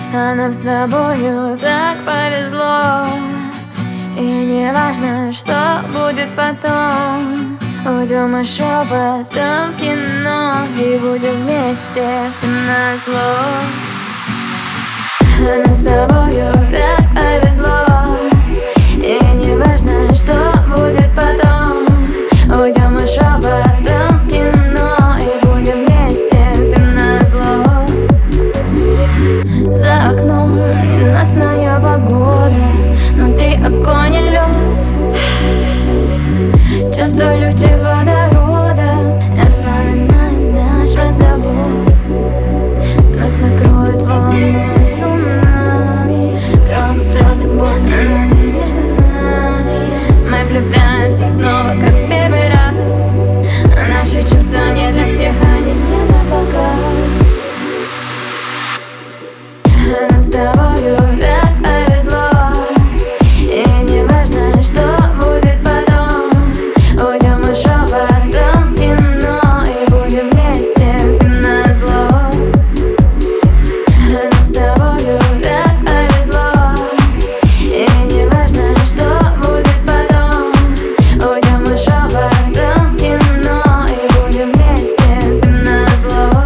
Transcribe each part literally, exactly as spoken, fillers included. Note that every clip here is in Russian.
А нам с тобою так повезло. И не важно, что будет потом. Уйдем мы шепотом в кино и будем вместе всем назло. А нам с тобою так повезло. И не важно, что будет потом. Уйдем мы шепотом в кино и будем вместе всем назло. За окном ненастная погода, внутри огонь и лед. Чувствую легче водорода, я вспоминаю наш разговор. Нас накроет волной цунами, кровь, слезы, боль, но не между нами. Мы влюбляемся снова, как в первый раз. Наши чувства не для всех, они не на показ. А нам с тобою так повезло. И не важно, что будет потом. Уйдем мы шепотом в кино и будем вместе всем назло. А нам с тобою так повезло. И не важно, что будет потом. Уйдем мы шепотом в кино и будем вместе всем назло.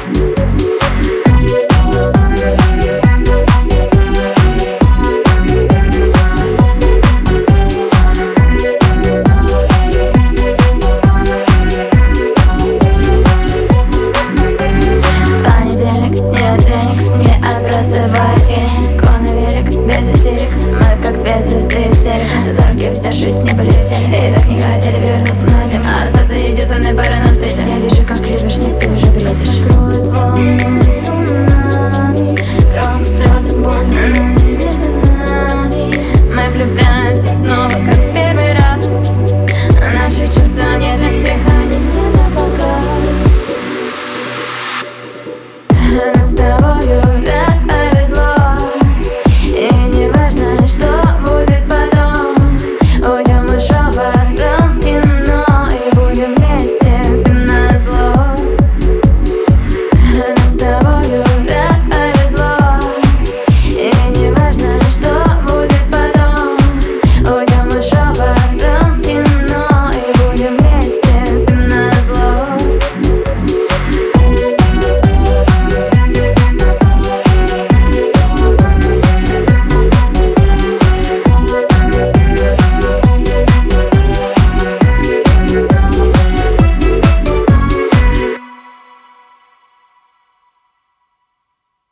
Понедельник, нет денег, не отбрасывай тень. Конный велик, без истерик, мы как две звезды истерик. За руки вся жизнь не полетели, и так не